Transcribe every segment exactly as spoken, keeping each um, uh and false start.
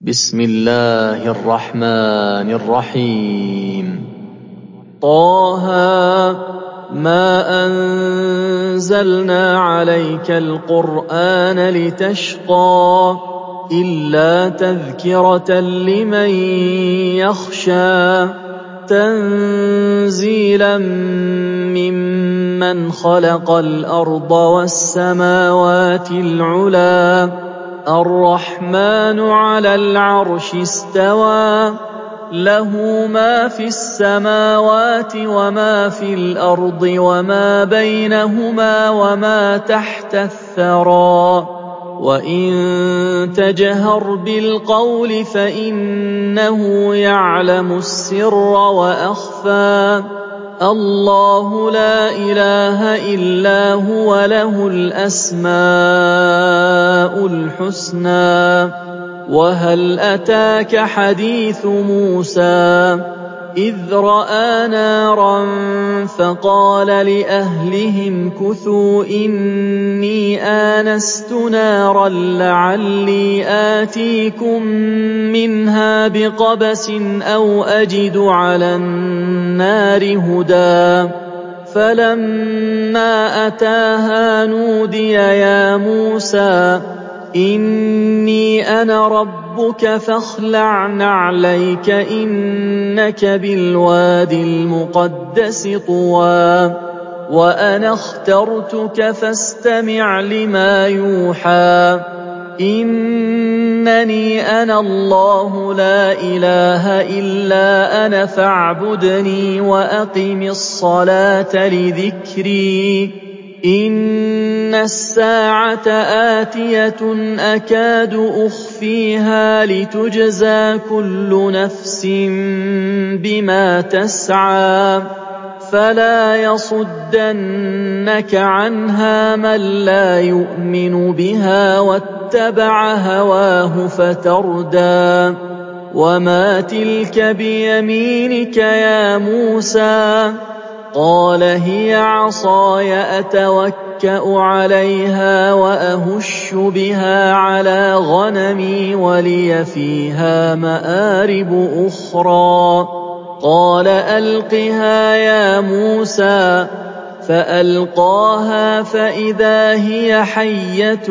بسم الله الرحمن الرحيم طه ما أنزلنا عليك القرآن لتشقى إلا تذكرة لمن يخشى تنزيلا ممن خلق الأرض والسماوات العلى الرحمن على العرش استوى له ما في السماوات وما في الأرض وما بينهما وما تحت الثرى وإن تجهر بالقول فإنه يعلم السر وأخفى الله لا إله إلا هو له الأسماء الحسنى وهل أتاك حديث موسى إذ رأى نارا فقال لأهلهم كثوا إني آنست نارا لعلي آتيكم منها بقبس أو أجد على النار هدى فلما أتاها نودي يا موسى إني أنا ربك فاخلع نعليك إنك بالوادي المقدس طوى وأنا اخترتك فاستمع لما يوحى إنني أنا الله لا إله إلا أنا فاعبدني وأقم الصلاة لذكري إن الساعة آتية أكاد أخفيها لتجزى كل نفس بما تسعى فلا يصدنك عنها من لا يؤمن بها واتبع هواه فتردى وما تلك بيمينك يا موسى قال هي عصاي أتوكأ عليها وأهش بها على غنمي ولي فيها مآرب أخرى قال ألقها يا موسى فألقاها فإذا هي حية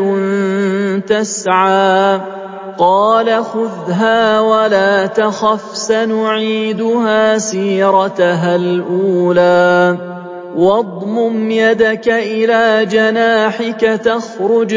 تسعى قال خذها ولا تخف سنعيدها سيرتها الأولى واضمم يدك إلى جناحك تخرج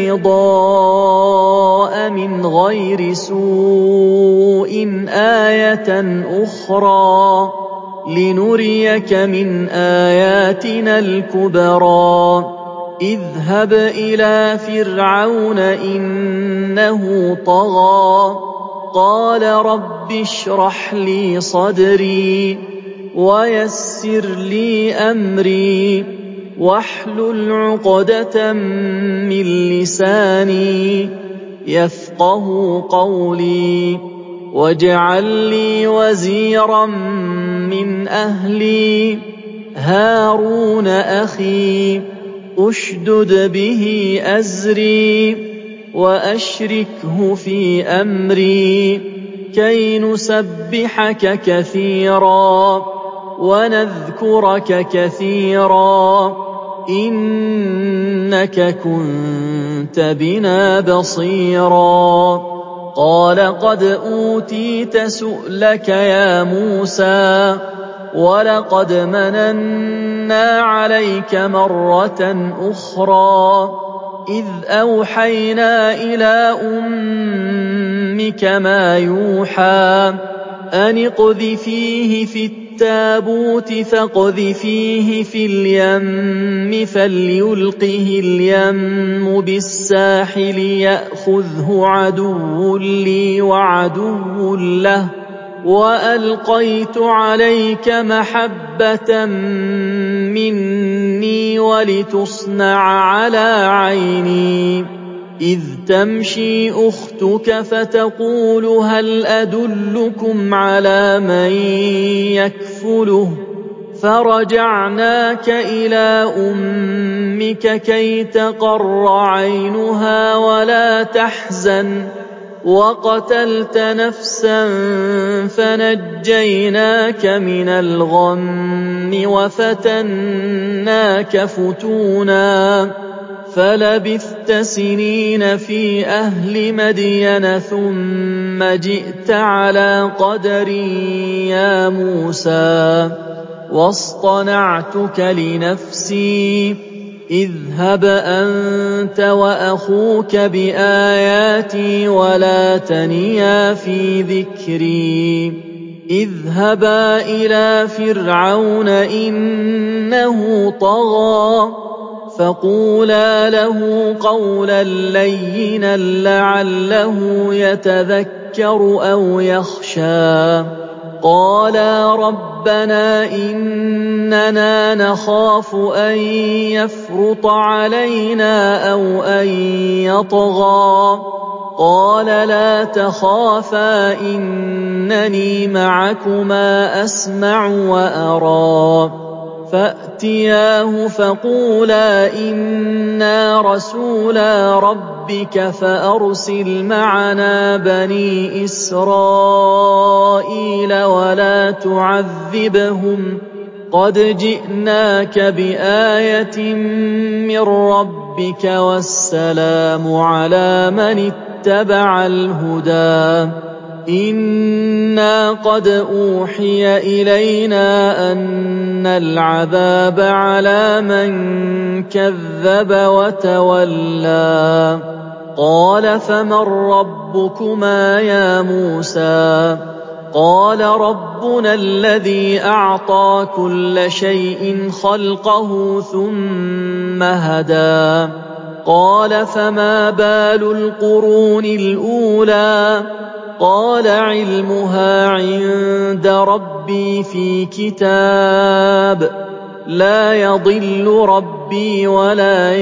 بيضاء من غير سوء آية أخرى لنريك من آياتنا الكبرى اذهب إلى فرعون إنه طغى قال رب اشرح لي صدري ويسر لي أمري واحلل عقدة من لساني يفقه قولي واجعل لي وزيرا من أهلي هارون أخي أشدد به أزري وأشركه في أمري كي نسبحك كثيرا ونذكرك كثيرا إنك كنت بنا بصيرا قال قد أوتيت سؤلك يا موسى ولقد مننا عليك مرة أخرى إذ أوحينا إلى أمك ما يوحى أن اقذفيه في التابوت فاقذفيه في اليم فليلقه اليم بالساحل يأخذه عدو لي وعدو له وألقيت عليك محبة مني ولتصنع على عيني إذ تمشي أختك فتقول هل أدلكم على من يكفله فرجعناك إلى أمك كي تقر عينها ولا تحزن وقتلت نفسا فنجيناك من الغم وفتناك فتونا فلبثت سنين في أهل مدين ثم جئت على قدر يا موسى واصطنعتك لنفسي اذهب أنت وأخوك بآياتي ولا تنيا في ذكري اذهبا إلى فرعون إنه طغى فقولا له قولا لينا لعله يتذكر أو يخشى قالا ربنا إننا نخاف أن يفرط علينا أو أن يطغى قال لا تخافا إنني معكما أسمع وأرى فأتياه فقولا إنا رسولا ربك فأرسل معنا بني إسرائيل ولا تعذبهم قد جئناك بآية من ربك والسلام على من اتبع الهدى إنا قد أوحي إلينا أن العذاب على من كذب وتولى قال فمن ربكما يا موسى قال ربنا الذي أعطى كل شيء خلقه ثم هدى قال فما بال القرون الأولى قال علمها عند ربي في كتاب لا يضل ربي ولا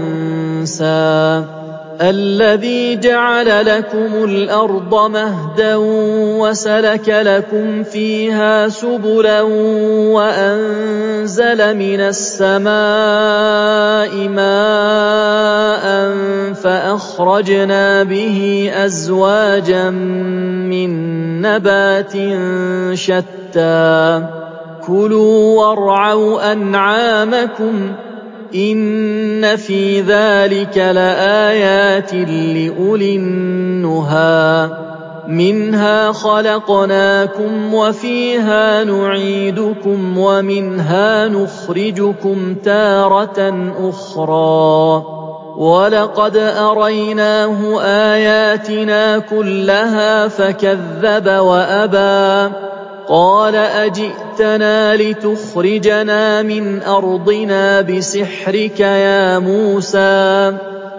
ينسى الذي جعل لكم الأرض مهدا وسلك لكم فيها سبلا وأنزل من السماء ماء فأخرجنا به أزواجا من نبات شتى كلوا وارعوا أنعامكم إن في ذلك لآيات لأولي النهى منها خلقناكم وفيها نعيدكم ومنها نخرجكم تارة أخرى ولقد أريناه آياتنا كلها فكذب وأبى قال أجئتنا لتخرجنا من أرضنا بسحرك يا موسى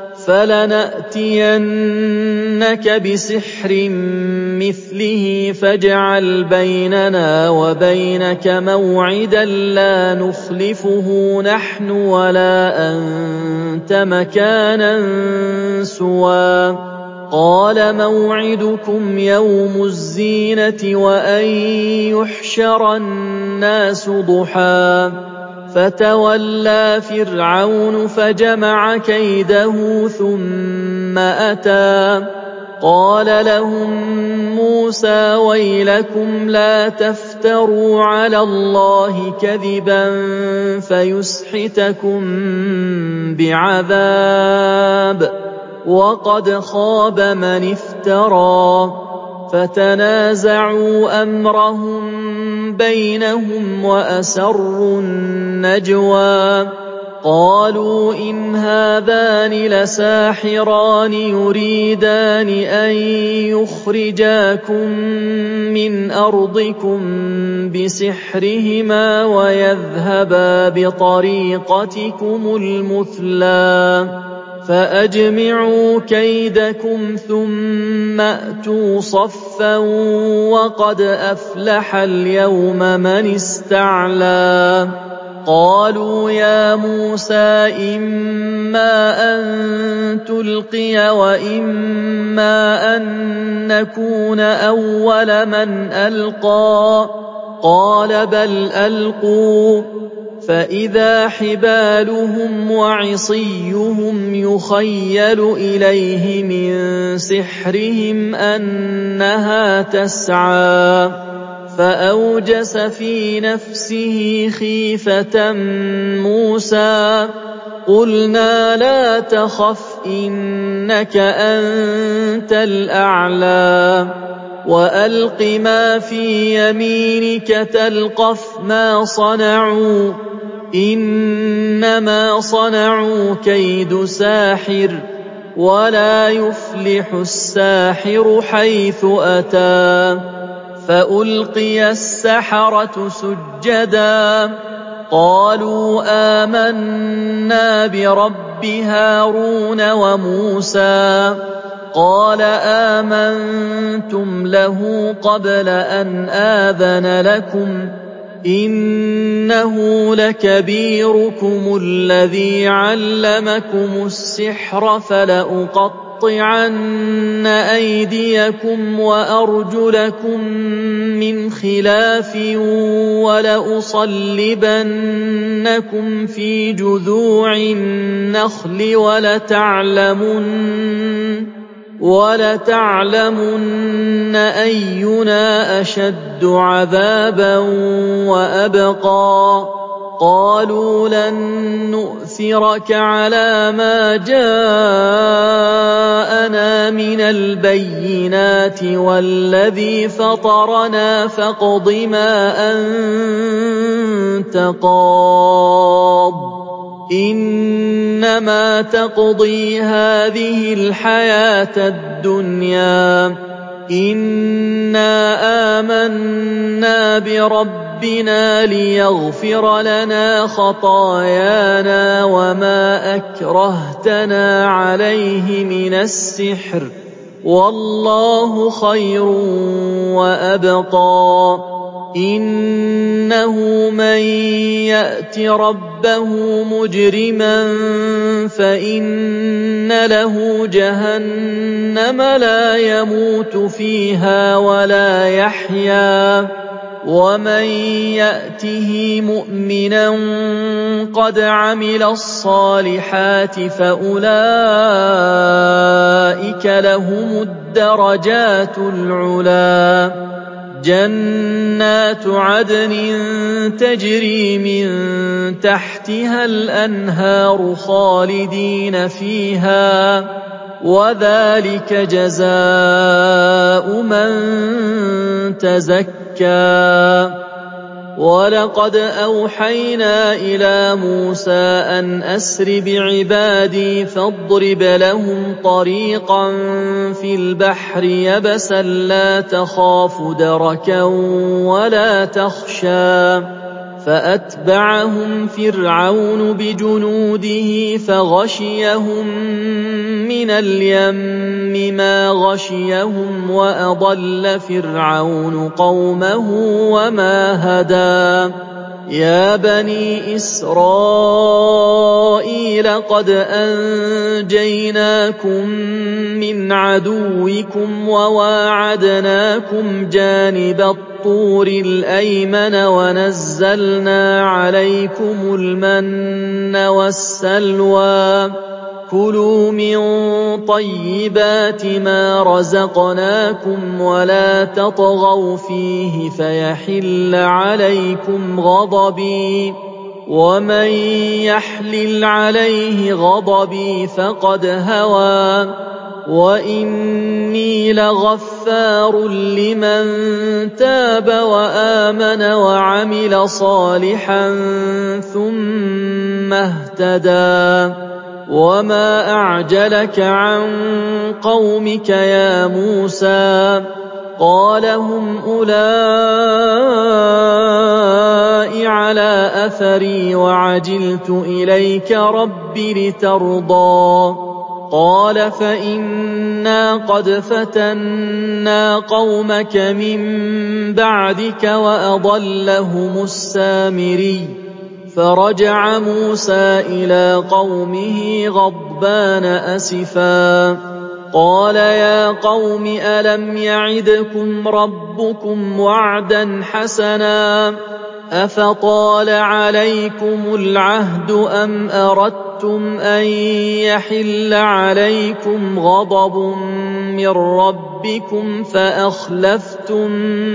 فلنأتينك بسحر مثله فاجعل بيننا وبينك موعدا لا نخلفه نحن ولا أنت مكانا سوى قال موعدكم يوم الزينة وأن يحشر الناس ضحى فتولى فرعون فجمع كيده ثم أتى قال لهم موسى ويلكم لا تفتروا على الله كذبا فيسحتكم بعذاب وقد خاب من افترى فتنازعوا أمرهم بينهم وأسروا النجوى قالوا إن هذان لساحران يريدان أن يخرجاكم من أرضكم بسحرهما ويذهبا بطريقتكم المثلى فأجمعوا كيدكم ثم أتوا صفا وقد أفلح اليوم من استعلى قالوا يا موسى إما أن تلقي وإما أن نكون أول من ألقى قال بل ألقوا فإذا حبالهم وعصيهم يخيل إليه من سحرهم أنها تسعى فأوجس في نفسه خيفة موسى قلنا لا تخف إنك أنت الأعلى وألق ما في يمينك تلقف ما صنعوا إنما صنعوا كيد ساحر ولا يفلح الساحر حيث أتى فألقي السحرة سجدا قالوا آمنا برب هارون وموسى قال آمنتم له قبل أن آذن لكم إنه لكبيركم الذي علمكم السحر فلأقطعن أيديكم وأرجلكم من خلاف ولأصلبنكم في جذوع النخل ولتعلمن ولتعلمن أينا أشد عذابا وأبقى قالوا لن نؤثرك على ما جاءنا من البينات والذي فطرنا فاقض ما أنت قاض إنما تقضي هذه الحياة الدنيا إنا آمنا بربنا ليغفر لنا خطايانا وما أكرهتنا عليه من السحر والله خير وأبقى إنه من يأت ربه مجرما فإن له جهنم لا يموت فيها ولا يحيا ومن يأته مؤمنا قد عمل الصالحات فأولئك لهم الدرجات العلى جنات عدن تجري من تحتها الأنهار خالدين فيها وذلك جزاء من تزكى ولقد أوحينا إلى موسى أن أسر بعبادي فاضرب لهم طريقا في البحر يبسا لا تخاف دركا ولا تخشى فأتبعهم فرعون بجنوده فغشيهم من اليم ما غشيهم وأضل فرعون قومه وما هدى يا بني إسرائيل قد أنجيناكم من عدوكم وواعدناكم جانب الطور الأيمن ونزلنا عليكم المن والسلوى كلوا من طيبات ما رزقناكم ولا تطغوا فيه فيحل عليكم غضبي ومن يحلل عليه غضبي فقد هوى وإني لغفار لمن تاب وآمن وعمل صالحا ثم اهتدى وما أعجلك عن قومك يا موسى قال هم أولئك على أثري وعجلت إليك رب لترضى قال فإنا قد فتنا قومك من بعدك وأضلهم السامري فرجع موسى إلى قومه غضبان أسفا قال يا قوم ألم يعدكم ربكم وعدا حسنا أفطال عليكم العهد أم أردتم أن يحل عليكم غضب من ربكم فأخلفتم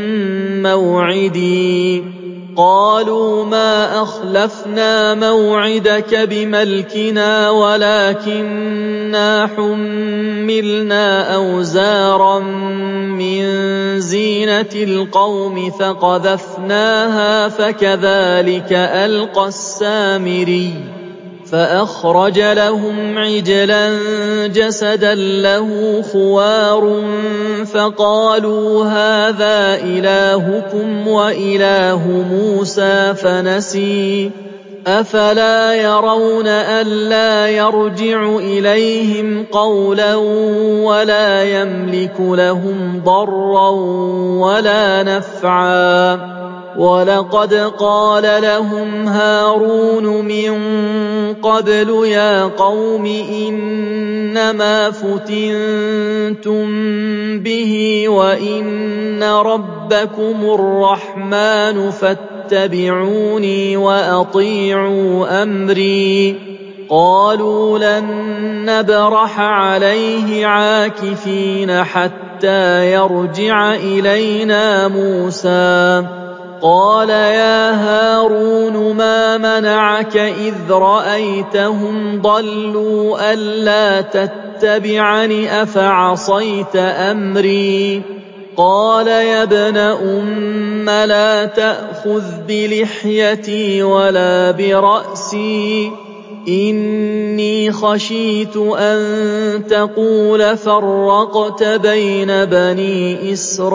موعدي قالوا ما أخلفنا موعدك بملكنا ولكننا حملنا أوزارا من زينة القوم فقذفناها فكذلك ألقى السامري فأخرج لهم عجلا جسدا له خوار فقالوا هذا إلهكم وإله موسى فنسي أفلا يرون ألا يرجع إليهم قولا ولا يملك لهم ضرا ولا نفعا ولقد قال لهم هارون من قبل يا قوم إنما فتنتم به وإن ربكم الرحمن فاتبعوني وأطيعوا أمري قالوا لن نبرح عليه عاكفين حتى يرجع إلينا موسى قال يا هارون ما منعك إذ رأيتهم ضلوا ألا تتبعني أفعصيت أمري قال يا ابن أم لا تأخذ بلحيتي ولا برأسي إني خشيت أن تقول فرقت بين بني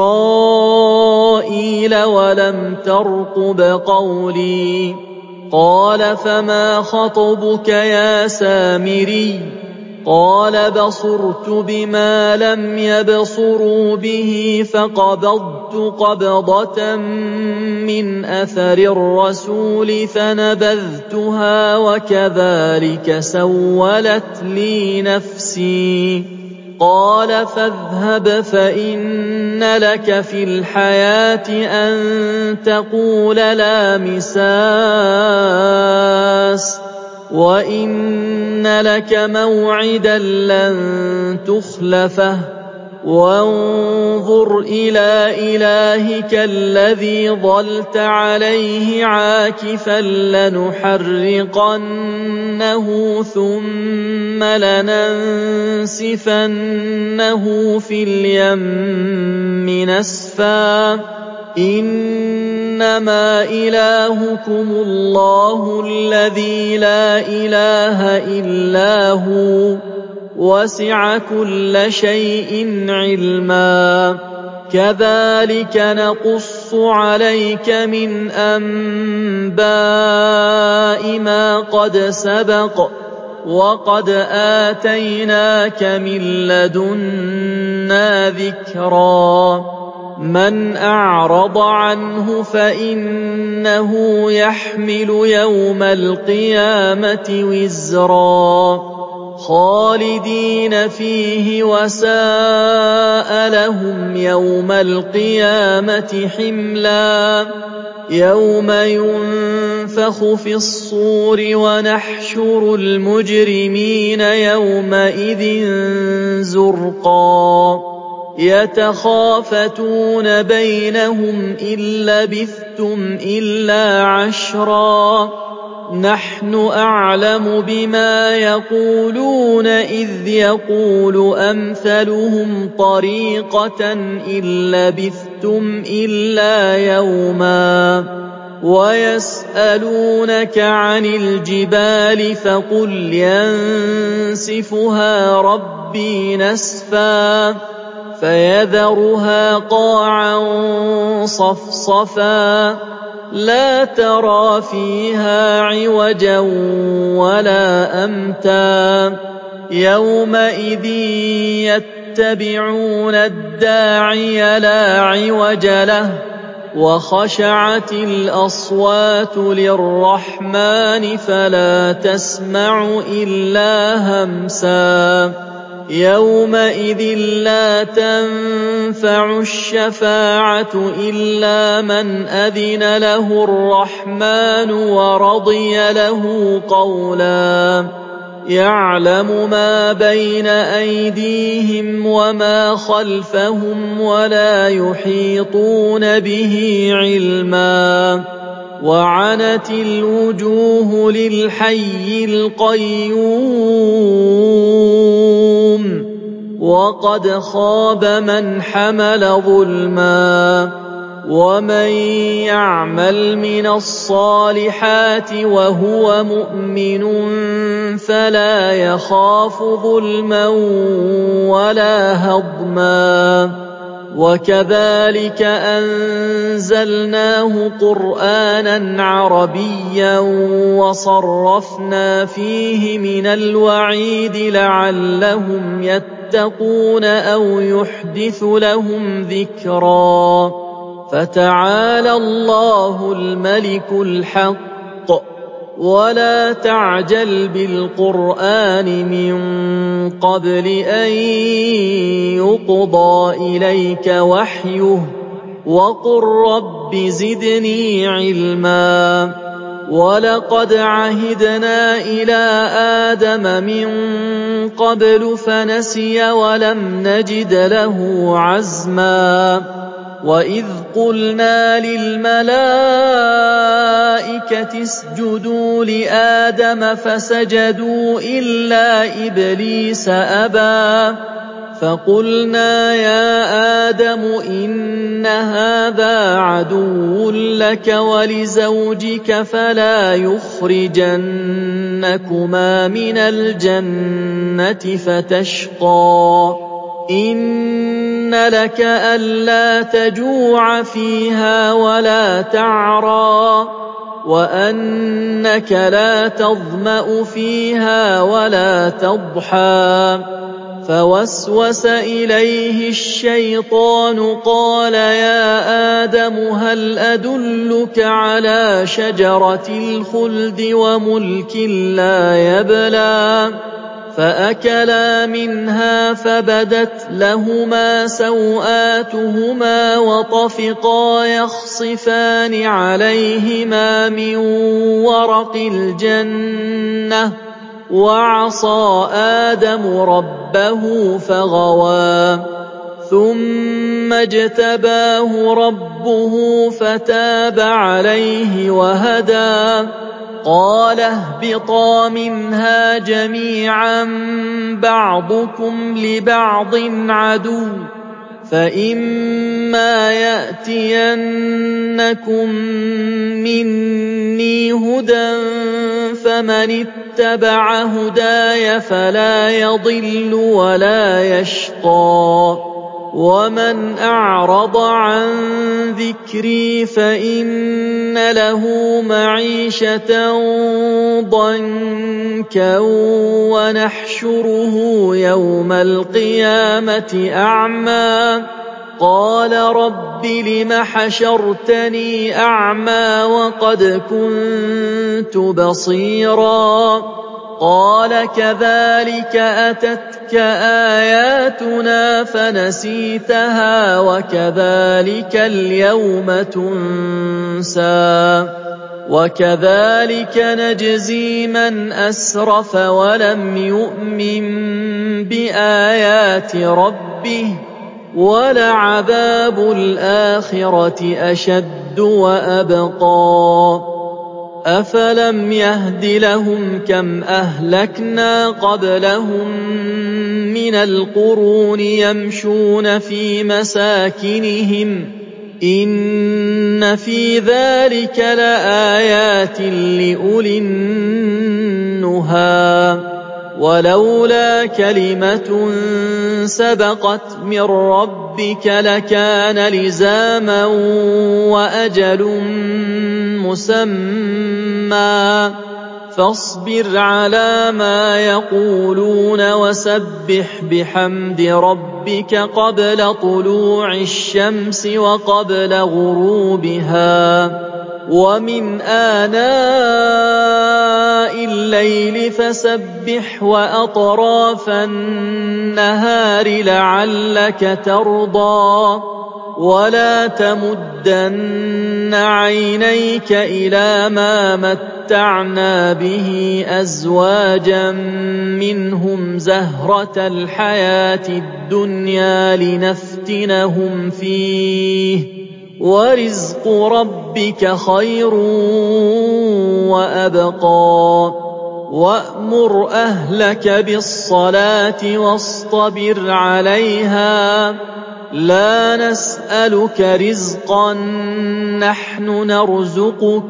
إسرائيل ولم ترقب قولي قال فما خطبك يا سامري قال بصرت بما لم يبصروا به فقبضت قبضة من أثر الرسول فنبذتها وكذلك سولت لي نفسي قال فاذهب فإن لك في الحياة أن تقول لا مساس وإن لك موعدا لن تخلفه وانظر إلى إلهك الذي ظلت عليه عاكفا لنحرقنه ثم لننسفنه في اليم نسفا إنما إلهكم الله الذي لا إله إلا هو وسع كل شيء علما كذلك نقص عليك من أنباء ما قد سبق وقد آتيناك من لدنا ذكرا من أعرض عنه فإنه يحمل يوم القيامة وزرا خالدين فيه وساء لهم يوم القيامة حملا يوم ينفخ في الصور ونحشر المجرمين يومئذ زرقا يتخافتون بينهم إن لبثتم إلا عشرا نحن أعلم بما يقولون إذ يقول أمثلهم طريقة إن لبثتم إلا يوما ويسألونك عن الجبال فقل ينسفها ربي نسفا فيذرها قاعا صفصفا لا ترى فيها عوجا ولا أمتا يومئذ يتبعون الداعي لا عوج له وخشعت الأصوات للرحمن فلا تسمع إلا همسا يومئذ لا تنفع الشفاعة إلا من أذن له الرحمن ورضي له قولا يعلم ما بين أيديهم وما خلفهم ولا يحيطون به علما وعنت الوجوه للحي القيوم وقد خاب من حمل ظلما ومن يعمل من الصالحات وهو مؤمن فلا يخاف ظلما ولا هضما وكذلك أنزلناه قرآنا عربيا وصرفنا فيه من الوعيد لعلهم يتقون أو يحدث لهم ذكرا فتعالى الله الملك الحق ولا تعجل بالقرآن من قبل أن يقضى إليك وحيه وقل رب زدني علما ولقد عهدنا إلى آدم من قبل فنسي ولم نجد له عزما وإذ قلنا للملائكة اسجدوا لآدم فسجدوا إلا إبليس أبى فقلنا يا آدم إن هذا عدو لك ولزوجك فلا يخرجنكما من الجنة فتشقى إن لك ألا تجوع فيها ولا تعرى وأنك لا تظمأ فيها ولا تضحى فوسوس إليه الشيطان قال يا آدم هل أدلك على شجرة الخلد وملك لا يبلى فأكلا منها فبدت لهما سوآتهما وطفقا يخصفان عليهما من ورق الجنة وعصى آدم ربه فغوى ثم اجتباه ربه فتاب عليه وهدى قال اهبطا منها جميعا بعضكم لبعض عدو فإما يأتينكم مني هدى فمن اتبع هداي فلا يضل ولا يشقى ومن أعرض عن ذكري فإن له معيشة ضنكا ونحشره يوم القيامة أعمى قال رب لم حشرتني أعمى وقد كنت بصيرا قال كذلك أتتك آياتنا فنسيتها وكذلك اليوم تنسى وكذلك نجزي من أسرف ولم يؤمن بآيات ربه ولعذاب الآخرة أشد وأبقى أفلم يهد لهم كم أهلكنا قبلهم من القرون يمشون في مساكنهم إن في ذلك لآيات لأولي النهى ولولا كلمة سبقت من ربك لكان لزاما وأجل مسمى فاصبر على ما يقولون وسبح بحمد ربك قبل طلوع الشمس وقبل غروبها ومن آناء الليل فسبح وأطراف النهار لعلك ترضى ولا تمدن عينيك إلى ما متعنا به أزواجا منهم زهرة الحياة الدنيا لنفتنهم فيه ورزق ربك خير وأبقى وأمر أهلك بالصلاة واصطبر عليها لا نسألك رزقا نحن نرزقك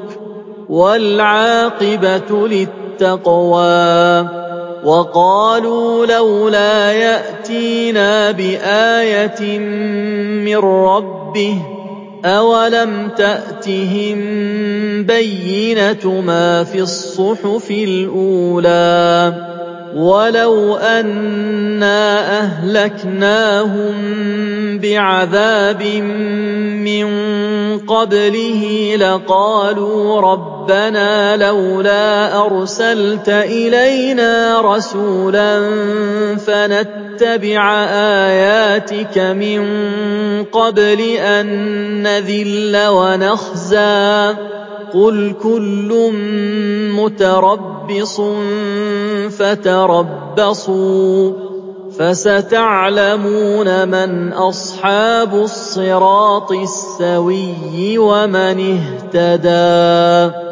والعاقبة للتقوى وقالوا لولا يأتينا بآية من ربه أولم تأتهم بينة ما في الصحف الأولى ولو أنا أهلكناهم بعذاب من قبله لقالوا ربنا لولا أرسلت إلينا رسولا فنتبع آياتك من قبل أن نذل ونخزى قل كل متربص فتربصوا فستعلمون من أصحاب الصراط السوي ومن اهتدى.